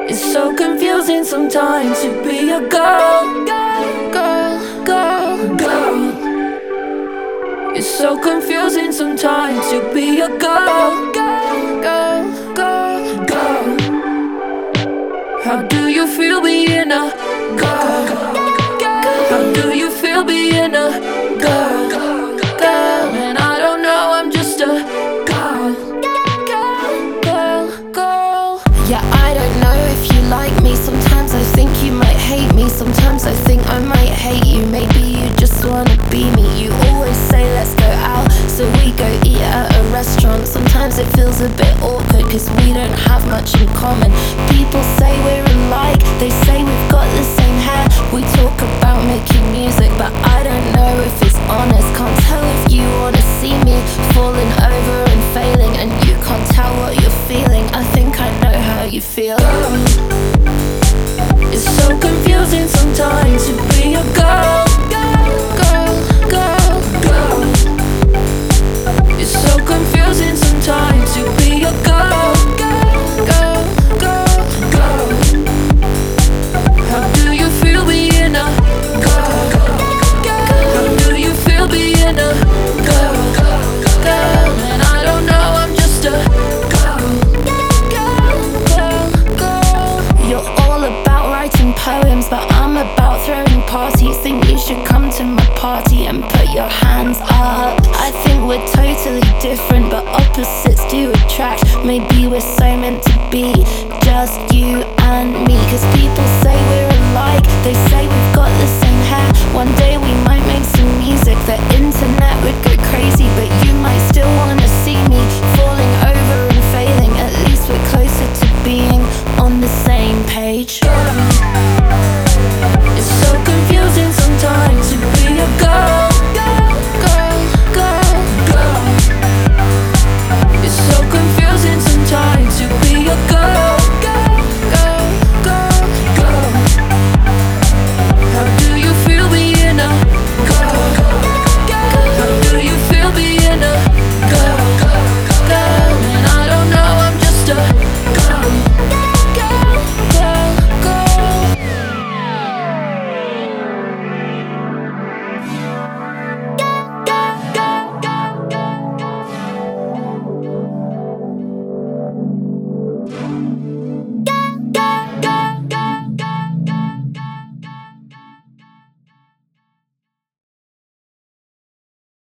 It's so confusing sometimes to be a girl, girl, girl, girl. It's so confusing sometimes to be a girl, girl, girl, girl. How do you feel being a girl? How do you feel being a girl? Girl, and I don't know, I'm just a girl, girl, girl, girl. Yeah, I don't know if you like me. Sometimes I think you might hate me. Sometimes I think I might hate you. Maybe you just wanna be me. You always say let's go out, so we go eat at a restaurant. Sometimes it feels a bit awkward cause we don't have much in common. People say we're alike, they say we've got the same hair. We talk about making music, but I don't know if it's honest. Can't tell if you wanna see me falling over and failing, and you can't tell what you're feeling. I think I know how you feel. It's so confusing sometimes to be a girl, girl, girl, girl. It's so confusing sometimes to be a girl, girl, girl, girl. How do you feel being a girl? How do you feel being a girl? Girl, and I don't know, I'm just a girl, girl, girl, girl. You're all about writing poems, but I'm about throwing parties. Think you should come to my party and put your hands up. I think we're totally different, but opposites do attract. Maybe we're so meant to be, just you and me. Cause people say we're alike, they say we've got the same hair. One day we might make some music, the internet would go crazy, but you might still wanna see me